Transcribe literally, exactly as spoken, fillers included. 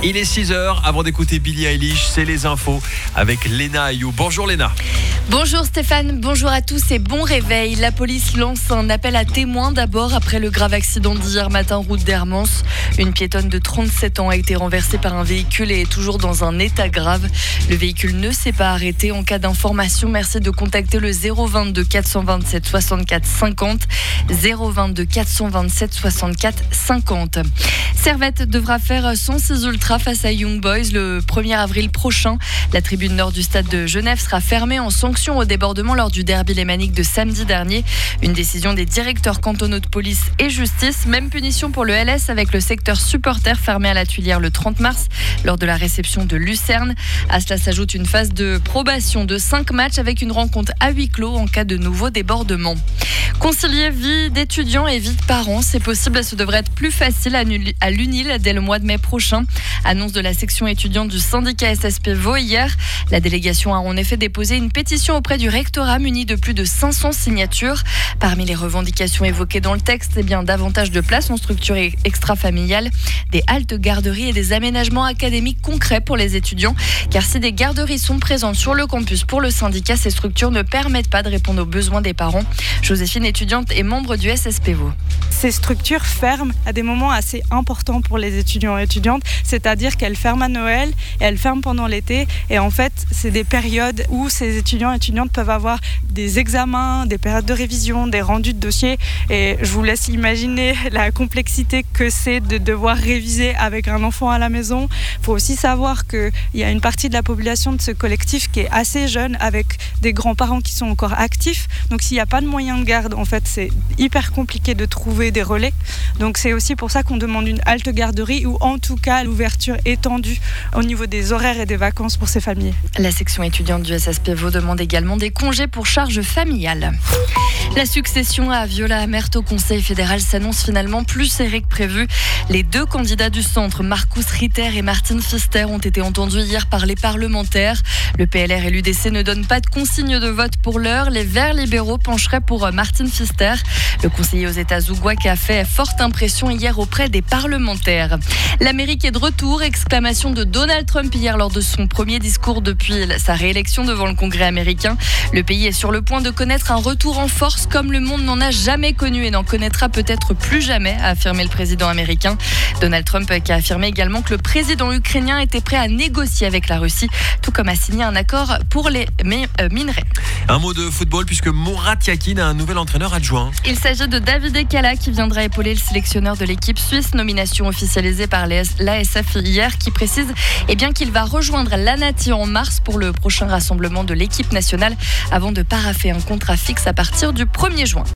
Il est six heures, avant d'écouter Billie Eilish, c'est les infos avec Léna Ayou. Bonjour Léna. Bonjour Stéphane, bonjour à tous et bon réveil. La police lance un appel à témoins d'abord après le grave accident d'hier matin route d'Hermance. Une piétonne de trente-sept ans a été renversée par un véhicule et est toujours dans un état grave. Le véhicule ne s'est pas arrêté. En cas d'information, merci de contacter le zéro vingt-deux quatre cent vingt-sept soixante-quatre cinquante. zéro vingt-deux quatre cent vingt-sept soixante-quatre cinquante. Servette devra faire son six ultra face à Young Boys le premier avril prochain. La tribune nord du stade de Genève sera fermée en sanction au débordement lors du derby lémanique de samedi dernier. Une décision des directeurs cantonaux de police et justice. Même punition pour le L S avec le secteur supporter fermé à la Tuilière le trente mars lors de la réception de Lucerne. À cela s'ajoute une phase de probation de cinq matchs avec une rencontre à huis clos en cas de nouveau débordement. Concilier vie d'étudiants et vie de parents, c'est possible et ce devrait être plus facile à l'UNIL dès le mois de mai prochain. Annonce de la section étudiante du syndicat S S P Vaud hier. La délégation a en effet déposé une pétition auprès du rectorat munie de plus de cinq cents signatures. Parmi les revendications évoquées dans le texte, eh bien davantage de places en structure extra-familiale, des haltes garderies et des aménagements académiques concrets pour les étudiants. Car si des garderies sont présentes sur le campus pour le syndicat, ces structures ne permettent pas de répondre aux besoins des parents. Joséphine, étudiante et membre du S S P Vaud. Ces structures ferment à des moments assez importants pour les étudiants et étudiantes, c'est-à-dire qu'elles ferment à Noël et elles ferment pendant l'été. Et en fait, c'est des périodes où ces étudiants et étudiantes peuvent avoir des examens, des périodes de révision, des rendus de dossiers. Et je vous laisse imaginer la complexité que c'est de devoir réviser avec un enfant à la maison. Il faut aussi savoir qu'il y a une partie de la population de ce collectif qui est assez jeune, avec des grands-parents qui sont encore actifs. Donc s'il n'y a pas de moyens de garde, en fait, c'est hyper compliqué de trouver des relais. Donc c'est aussi pour ça qu'on demande une halte garderie ou en tout cas l'ouverture étendue au niveau des horaires et des vacances pour ces familles. La section étudiante du S S P Vaud demande également des congés pour charges familiales. La succession à Viola Amert au Conseil fédéral s'annonce finalement plus serrée que prévu. Les deux candidats du centre, Marcus Ritter et Martin Pfister, ont été entendus hier par les parlementaires. Le P L R et l'U D C ne donnent pas de consigne de vote pour l'heure. Les Verts libéraux pencheraient pour Martin Pfister. Le conseiller aux États Zougouac a fait forte impression hier auprès des parlementaires. L'Amérique est de retour, exclamation de Donald Trump hier lors de son premier discours depuis sa réélection devant le Congrès américain. Le pays est sur le point de connaître un retour en force comme le monde n'en a jamais connu et n'en connaîtra peut-être plus jamais, a affirmé le président américain. Donald Trump qui a affirmé également que le président ukrainien était prêt à négocier avec la Russie, tout comme à signer un accord pour les minerais. Un mot de football puisque Murat Yakin a un nouvel entraîneur adjoint. Il s'agit de David Ekala qui viendra épauler le sélectionneur de l'équipe suisse, nomination officialisée par l'A S F hier, qui précise eh bien, qu'il va rejoindre l'Anati en mars pour le prochain rassemblement de l'équipe nationale avant de paraffer un contrat fixe à partir du premier juin.